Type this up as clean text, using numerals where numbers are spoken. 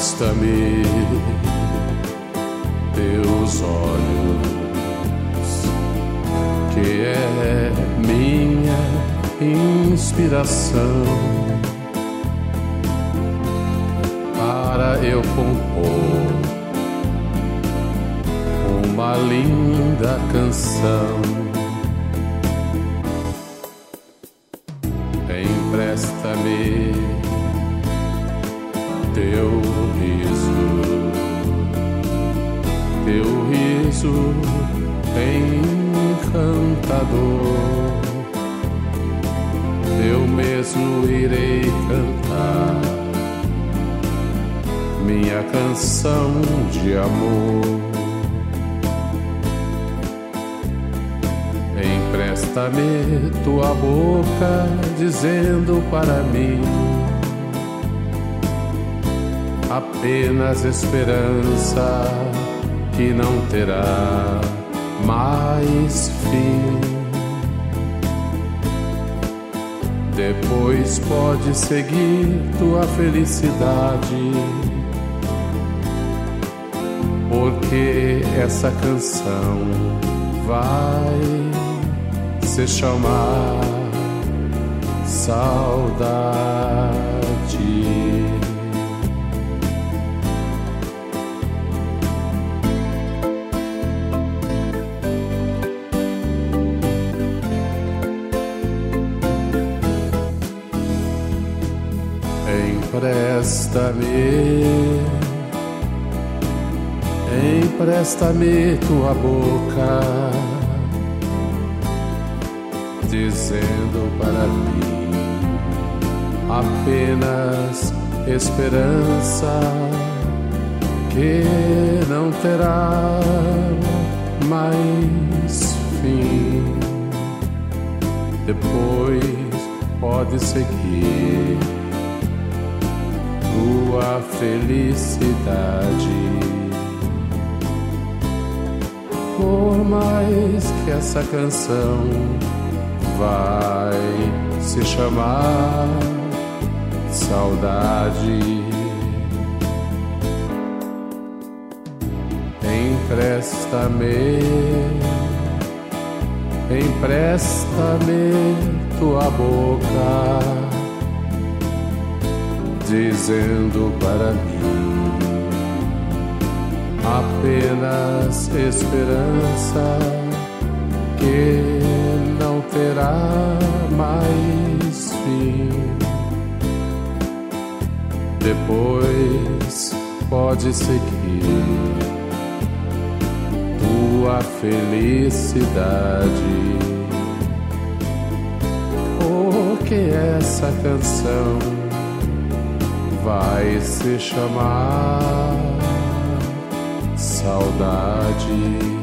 Empresta-me teus olhos, que é minha inspiração, para eu compor uma linda canção. Empresta-me teu riso encantador. Eu mesmo irei cantar minha canção de amor. Empresta-me tua boca, dizendo para mim apenas esperança que não terá mais fim. Depois pode seguir tua felicidade, porque essa canção vai se chamar saudade. Empresta-me tua boca, dizendo para mim apenas esperança que não terá mais fim. Depois pode seguir tua felicidade, por mais que essa canção vai se chamar saudade. Empresta-me tua boca, dizendo para mim apenas esperança que não terá mais fim. Depois pode seguir tua felicidade, porque essa canção vai se chamar saudade.